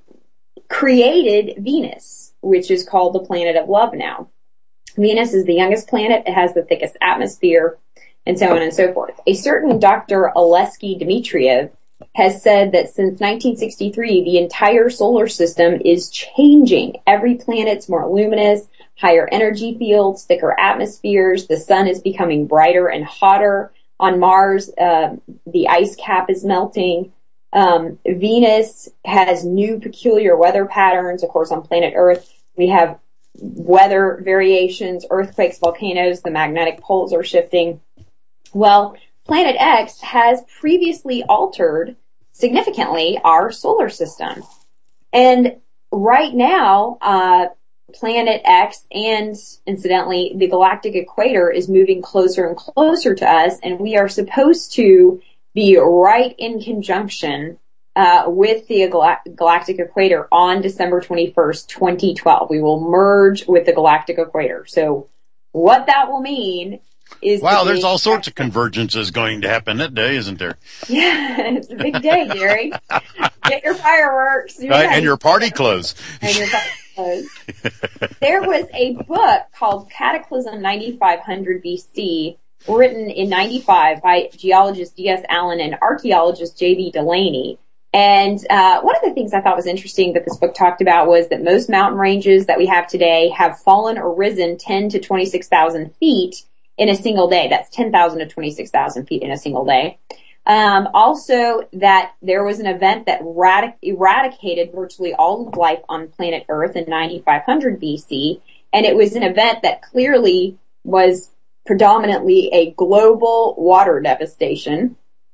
created Venus, which is called the planet of love now. Venus is the youngest planet, it has the thickest atmosphere, and so on and so forth. A certain Doctor Oleksiy Dmitriev has said that since nineteen sixty-three, the entire solar system is changing. Every planet's more luminous, higher energy fields, thicker atmospheres. The sun is becoming brighter and hotter. On Mars, uh, the ice cap is melting. Um, Venus has new peculiar weather patterns. Of course, on planet Earth, we have weather variations, earthquakes, volcanoes, the magnetic poles are shifting. Well, Planet X has previously altered significantly our solar system. And right now, uh, Planet X and, incidentally, the galactic equator is moving closer and closer to us, and we are supposed to be right in conjunction uh, with the gal- galactic equator on December twenty-first, twenty twelve. We will merge with the galactic equator. So what that will mean is wow, the there's all sorts of convergences going to happen that day, isn't there? Yeah, it's a big day, Gary. Get your fireworks. Right, ready. And your party clothes. And your party clothes. There was a book called Cataclysm ninety-five hundred B C, written in ninety-five by geologist D S Allen and archaeologist J B Delaney. And uh one of the things I thought was interesting that this book talked about was that most mountain ranges that we have today have fallen or risen ten to twenty-six thousand feet in a single day. That's ten thousand to twenty-six thousand feet in a single day. Um, also that there was an event that radic- eradicated virtually all of life on planet Earth in ninety-five hundred B C, and it was an event that clearly was predominantly a global water devastation.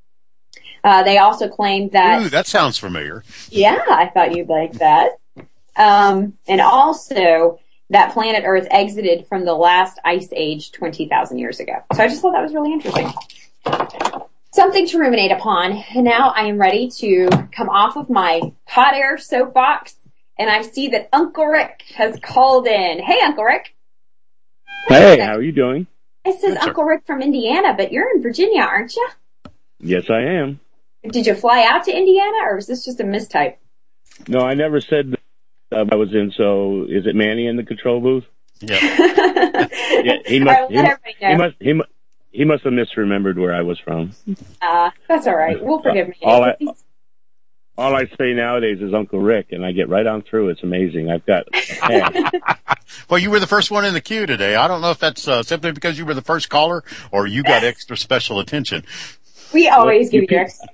Uh, they also claimed that... Ooh, that sounds familiar. Yeah, I thought you'd like that. Um, and also that planet Earth exited from the last ice age twenty thousand years ago. So I just thought that was really interesting. Something to ruminate upon. And now I am ready to come off of my hot air soapbox, and I see that Uncle Rick has called in. Hey, Uncle Rick. Hey, how are you doing? It says Good, Uncle Rick from Indiana, but you're in Virginia, aren't you? Yes, I am. Did you fly out to Indiana, or was this just a mistype? No, I never said that I was in, so is it Manny in the control booth? Yeah. yeah he must, right, he, must, he must, he must, he must have misremembered where I was from. Uh, that's all right. We'll forgive me. All I, all I say nowadays is Uncle Rick, and I get right on through. It's amazing. I've got a pass. Well, you were the first one in the queue today. I don't know if that's uh, simply because you were the first caller or you got extra special attention. We always well, give you extra.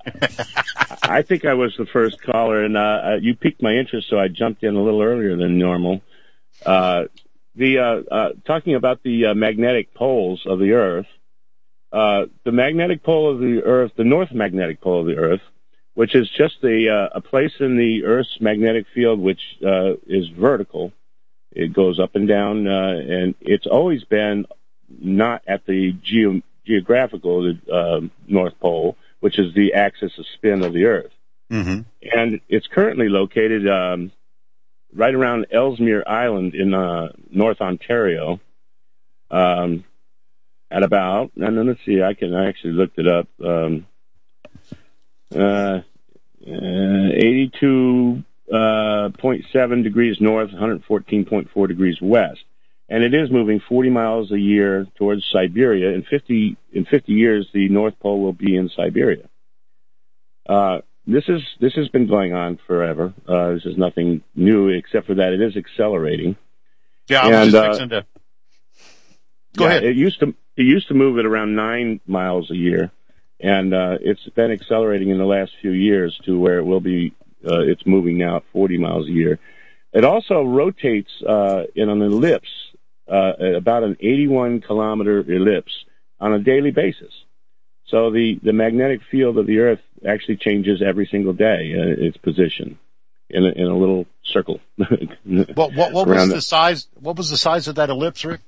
I think I was the first caller, and uh, you piqued my interest, so I jumped in a little earlier than normal. Uh, the uh, uh, talking about the uh, magnetic poles of the Earth. Uh, the magnetic pole of the Earth, the north magnetic pole of the Earth, which is just a, uh, a place in the Earth's magnetic field which uh, is vertical. It goes up and down, uh, and it's always been not at the geo- geographical uh, North Pole, which is the axis of spin of the Earth. Mm-hmm. And it's currently located um, right around Ellesmere Island in uh, North Ontario. Um At about, and then let's see, I can I actually looked it up. Um, uh, uh, eighty-two point seven degrees north, one hundred fourteen point four degrees west, and it is moving forty miles a year towards Siberia. In fifty in fifty years, the North Pole will be in Siberia. Uh, this is this has been going on forever. Uh, this is nothing new, except for that it is accelerating. Yeah, I was and, just uh, fixing to. Go yeah, ahead. It used to. It used to move at around nine miles a year, and uh, it's been accelerating in the last few years to where it will be. Uh, it's moving now at forty miles a year. It also rotates uh, in an ellipse, uh, at about an eighty-one kilometer ellipse on a daily basis. So the, the magnetic field of the Earth actually changes every single day, uh, its position in a, in a little circle. what what, what was the, the size? What was the size of that ellipse, Rick?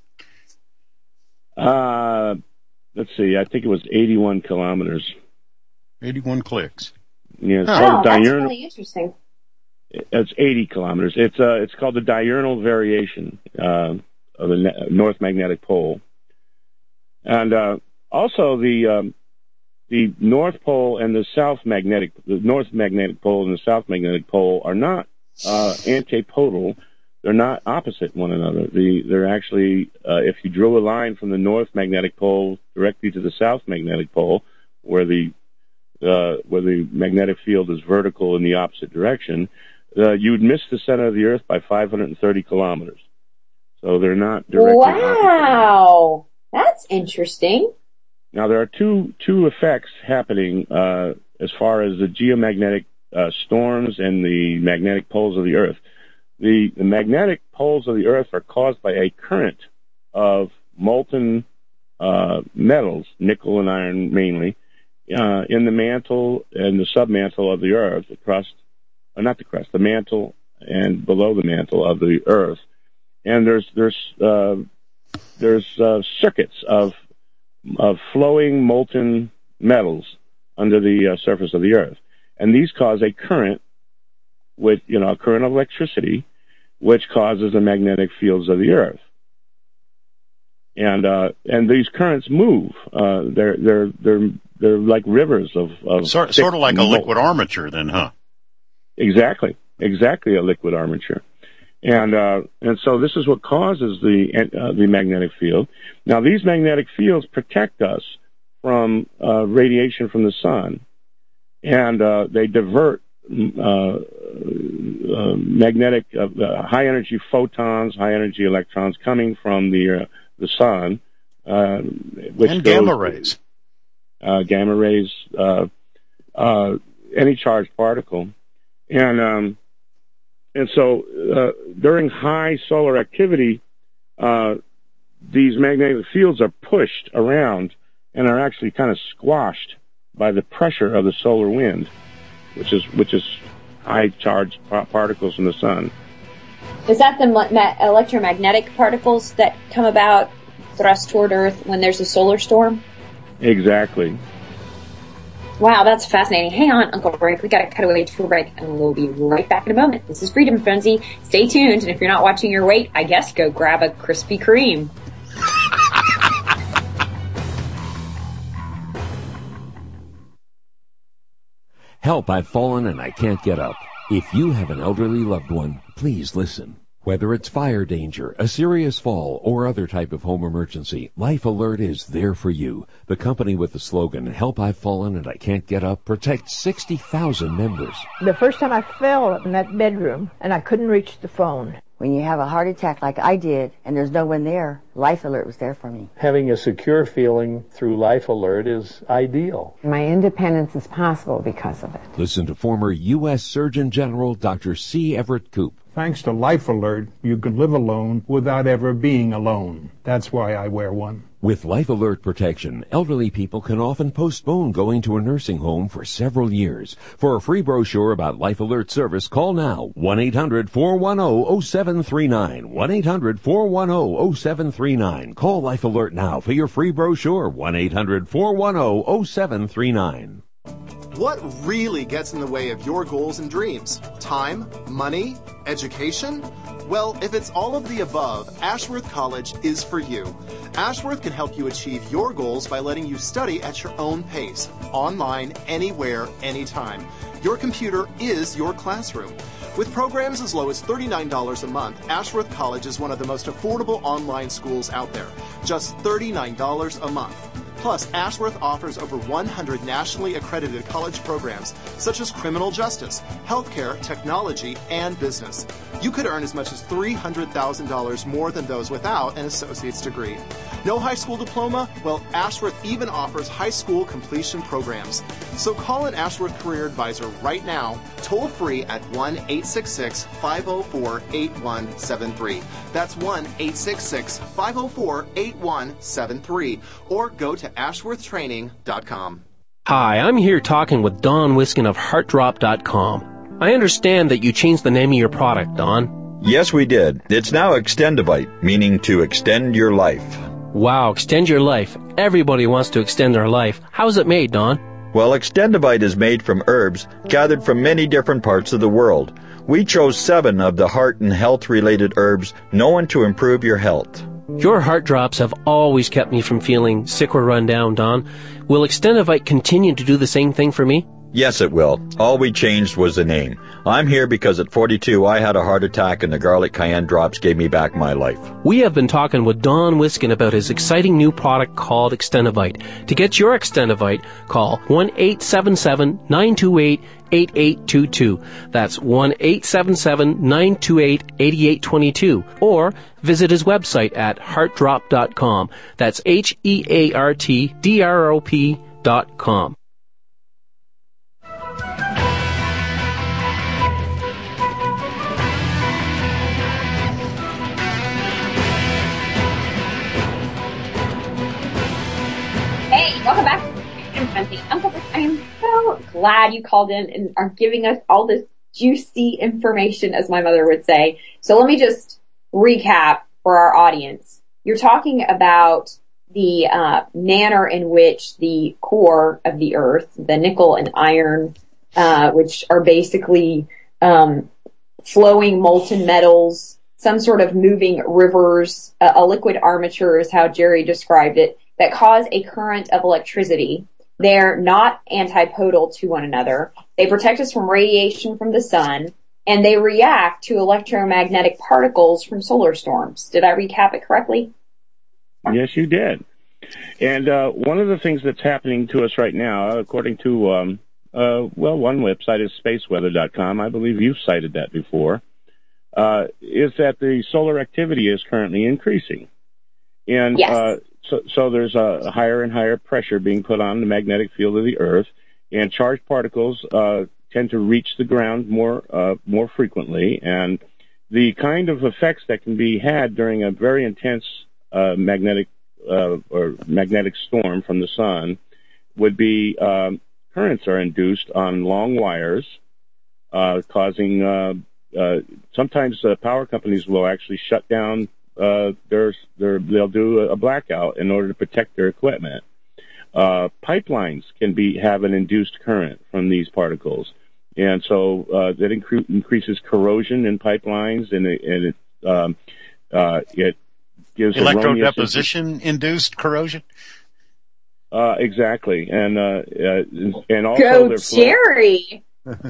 Uh, let's see. I think it was eighty-one kilometers. eighty-one clicks. Yeah, it's oh, called that's diurnal. really interesting. It's eighty kilometers. It's uh, it's called the diurnal variation uh, of the ne- North Magnetic Pole, and uh, also the um, the North Pole and the South Magnetic, the North Magnetic Pole and the South Magnetic Pole are not uh, antipodal. They're not opposite one another. The, they're actually, uh, if you drew a line from the North Magnetic Pole directly to the South Magnetic Pole, where the uh, where the magnetic field is vertical in the opposite direction, uh, you would miss the center of the Earth by five hundred thirty kilometers. So they're not directly Wow, opposite. That's interesting. Now there are two two effects happening uh, as far as the geomagnetic uh, storms and the magnetic poles of the Earth. The, the magnetic poles of the Earth are caused by a current of molten uh, metals, nickel and iron mainly, uh, in the mantle and the submantle of the Earth, the crust, or not the crust, the mantle and below the mantle of the Earth. And there's there's uh, there's uh, circuits of of flowing molten metals under the uh, surface of the Earth, and these cause a current, with you know a current of electricity, which causes the magnetic fields of the Earth. and uh, and these currents move. Uh, they're they're they're they're like rivers of, of sort, sort of like a liquid armature, then, huh? Exactly, exactly a liquid armature, and uh, and so this is what causes the uh, the magnetic field. Now, these magnetic fields protect us from uh, radiation from the sun, and uh, they divert uh, uh, magnetic uh, high energy photons, high energy electrons coming from the uh, the sun, uh, which and goes, gamma rays, uh, gamma rays, uh, uh, any charged particle, and um, and so uh, during high solar activity, uh, these magnetic fields are pushed around and are actually kind of squashed by the pressure of the solar wind, which is which is high charged particles from the sun. Is that the ma- electromagnetic particles that come about thrust toward Earth when there's a solar storm? Exactly. Wow, that's fascinating. Hang on, Uncle Rick. We got to cut away to a break, and we'll be right back in a moment. This is Freedom Frenzy. Stay tuned, and if you're not watching your weight, I guess go grab a Krispy Kreme. Help, I've fallen and I can't get up. If you have an elderly loved one, please listen. Whether it's fire danger, a serious fall, or other type of home emergency, Life Alert is there for you. The company with the slogan, Help, I've Fallen and I Can't Get Up, protects sixty thousand members. The first time I fell in that bedroom and I couldn't reach the phone. When you have a heart attack like I did and there's no one there, Life Alert was there for me. Having a secure feeling through Life Alert is ideal. My independence is possible because of it. Listen to former U S Surgeon General Doctor C. Everett Koop. Thanks to Life Alert, you can live alone without ever being alone. That's why I wear one. With Life Alert protection, elderly people can often postpone going to a nursing home for several years. For a free brochure about Life Alert service, call now. one eight hundred four one zero zero seven three nine. one eight hundred four one zero zero seven three nine. Call Life Alert now for your free brochure. one eight hundred four one zero zero seven three nine. What really gets in the way of your goals and dreams? Time? Money? Education? Well, if it's all of the above, Ashworth College is for you. Ashworth can help you achieve your goals by letting you study at your own pace, online, anywhere, anytime. Your computer is your classroom. With programs as low as thirty-nine dollars a month, Ashworth College is one of the most affordable online schools out there. Just thirty-nine dollars a month. Plus, Ashworth offers over one hundred nationally accredited college programs, such as criminal justice, healthcare, technology, and business. You could earn as much as three hundred thousand dollars more than those without an associate's degree. No high school diploma? Well, Ashworth even offers high school completion programs. So call an Ashworth Career Advisor right now, toll free at one eight six six, five zero four, eight one seven three. That's one eight six six, five zero four, eight one seven three. Or go to ashworth training dot com. Hi, I'm here talking with Don Wiskin of heart drop dot com. I understand that you changed the name of your product, Don. Yes, we did. It's now Extendivite, meaning to extend your life. Wow, extend your life. Everybody wants to extend their life. How is it made, Don? Well, Extendivite is made from herbs gathered from many different parts of the world. We chose seven of the heart and health-related herbs known to improve your health. Your heart drops have always kept me from feeling sick or run down, Don. Will Extendivite continue to do the same thing for me? Yes, it will. All we changed was the name. I'm here because at forty-two I had a heart attack and the garlic cayenne drops gave me back my life. We have been talking with Don Wiskin about his exciting new product called Extendivite. To get your Extendivite, call one eight seven seven, nine two eight, eight eight two two. That's one eight seven seven, nine two eight, eight eight two two. Or visit his website at heart drop dot com. That's H E A R T D R O P dot com. Welcome back to Frenzy. Uncle Rick, I am so glad you called in and are giving us all this juicy information, as my mother would say. So let me just recap for our audience. You're talking about the uh, manner in which the core of the Earth, the nickel and iron, uh, which are basically um, flowing molten metals some sort of moving rivers, uh, a liquid armature is how Jerry described it, that cause a current of electricity. They're not antipodal to one another. They protect us from radiation from the sun, and they react to electromagnetic particles from solar storms. Did I recap it correctly? Yes, you did. And uh, one of the things that's happening to us right now, according to, um, uh, well, one website is space weather dot com. I believe you've cited that before. Uh, is that the solar activity is currently increasing. And yes. uh, so, so there's a higher and higher pressure being put on the magnetic field of the Earth, and charged particles uh, tend to reach the ground more uh, more frequently. And the kind of effects that can be had during a very intense uh, magnetic uh, or magnetic storm from the sun would be um, currents are induced on long wires, uh, causing uh, Uh, sometimes uh, power companies will actually shut down uh, their, their, they'll do a blackout in order to protect their equipment. Uh, pipelines can be, have an induced current from these particles. And so, uh, that incre- increases corrosion in pipelines, and it, and it, um, uh, it gives electrodeposition induced corrosion. Uh, exactly. And, uh, uh and also Go Jerry!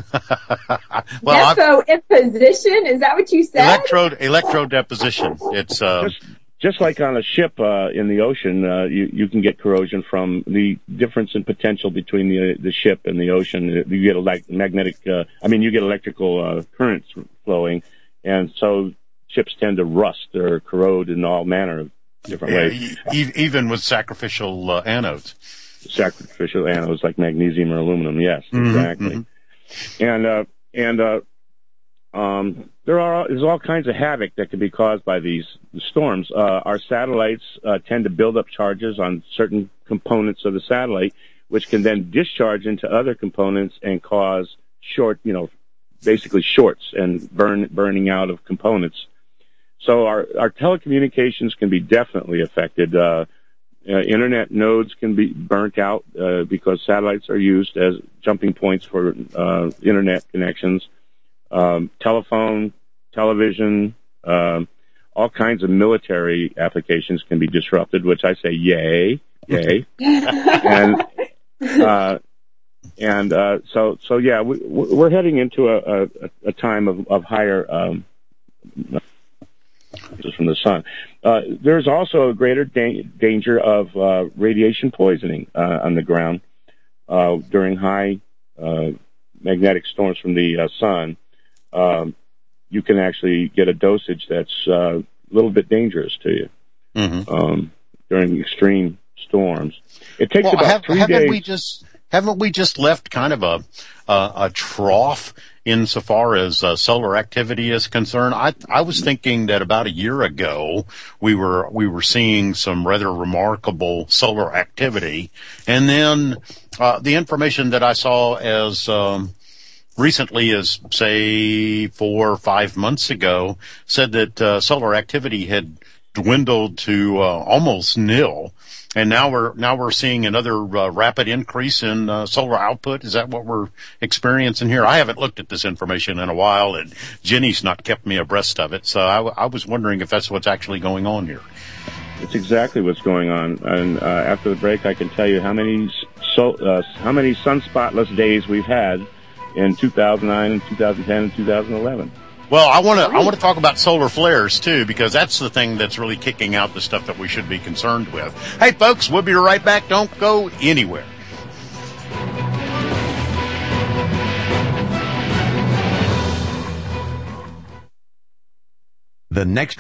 well, Defo imposition? Is that what you said? Electrode, electrode deposition. It's, uh, just, just like on a ship, uh, in the ocean, uh, you, you can get corrosion from the difference in potential between the, the ship and the ocean. You get like magnetic, uh, I mean, you get electrical, uh, currents flowing. And so ships tend to rust or corrode in all manner of different yeah, ways. E- even with sacrificial, uh, anodes. Sacrificial anodes like magnesium or aluminum. Yes, mm-hmm, exactly. Mm-hmm. And, uh, and, uh, um, there are, there's all kinds of havoc that can be caused by these storms. Uh, our satellites, uh, tend to build up charges on certain components of the satellite, which can then discharge into other components and cause short, you know, basically shorts and burn, burning out of components. So our, our telecommunications can be definitely affected. Uh, Uh, internet nodes can be burnt out uh, because satellites are used as jumping points for uh, internet connections. Um, telephone, television, um, all kinds of military applications can be disrupted, which I say yay, yay. and uh, and uh, so so yeah, we, we're heading into a, a, a time of, of higher um, from the sun. Uh, there's also a greater da- danger of uh, radiation poisoning uh, on the ground uh, during high uh, magnetic storms from the uh, sun. Um, you can actually get a dosage that's uh, a little bit dangerous to you mm-hmm. um, during extreme storms. It takes well, about have, three haven't days. We just, haven't we just left kind of a a, a trough insofar as uh, solar activity is concerned? I I was thinking that about a year ago we were we were seeing some rather remarkable solar activity, and then uh, the information that I saw as um, recently as say four or five months ago said that uh, solar activity had dwindled to uh, almost nil. And now we're now we're seeing another uh, rapid increase in uh, solar output. Is that what we're experiencing here? I haven't looked at this information in a while, and Jenny's not kept me abreast of it. So I, w- I was wondering if that's what's actually going on here. It's exactly what's going on. And uh, after the break, I can tell you how many so uh, how many sunspotless days we've had in two thousand nine, and two thousand ten, and two thousand eleven. Well, I want to I want to talk about solar flares too, because that's the thing that's really kicking out the stuff that we should be concerned with. Hey, folks, we'll be right back. Don't go anywhere. The next